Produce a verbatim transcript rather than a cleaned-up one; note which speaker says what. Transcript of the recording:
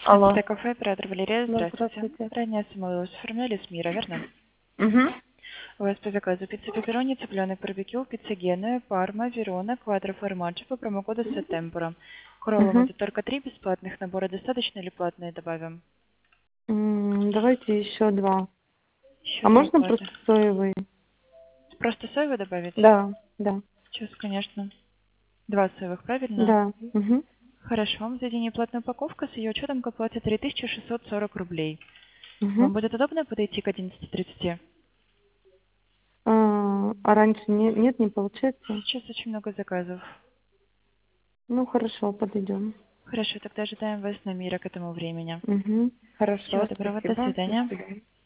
Speaker 1: Алло.
Speaker 2: Это кафе, оператор Валерия,
Speaker 1: Да,
Speaker 2: здравствуйте.
Speaker 1: здравствуйте.
Speaker 2: Ранее оформилась оформляли с мира, верно?
Speaker 1: Угу.
Speaker 2: У вас по заказу пицца пепперони, цыпленок барбекю, пицца Генуя, Парма, Верона, квадро формаджо по промокоду Сеттемпора. К роллам
Speaker 1: Угу.
Speaker 2: это только три бесплатных набора, достаточно или платные добавим?
Speaker 1: Давайте еще два.
Speaker 2: Еще
Speaker 1: А
Speaker 2: два
Speaker 1: можно просто
Speaker 2: платных.
Speaker 1: соевый?
Speaker 2: Просто соевый добавить?
Speaker 1: Да, да,
Speaker 2: Сейчас, конечно. Два соевых, правильно?
Speaker 1: да. Угу.
Speaker 2: Хорошо, вам за день неплатная упаковка с ее учетом к оплате три тысячи шестьсот сорок рублей.
Speaker 1: Угу.
Speaker 2: Вам будет удобно подойти к одиннадцати тридцати?
Speaker 1: А, а раньше не, нет, не получается?
Speaker 2: Сейчас очень много заказов.
Speaker 1: Ну, хорошо, подойдем.
Speaker 2: Хорошо, тогда ожидаем вас на мира к этому времени.
Speaker 1: Угу.
Speaker 2: Всего
Speaker 1: Хорошо,
Speaker 2: доброго, до
Speaker 1: спасибо. До
Speaker 2: свидания.
Speaker 1: свидания.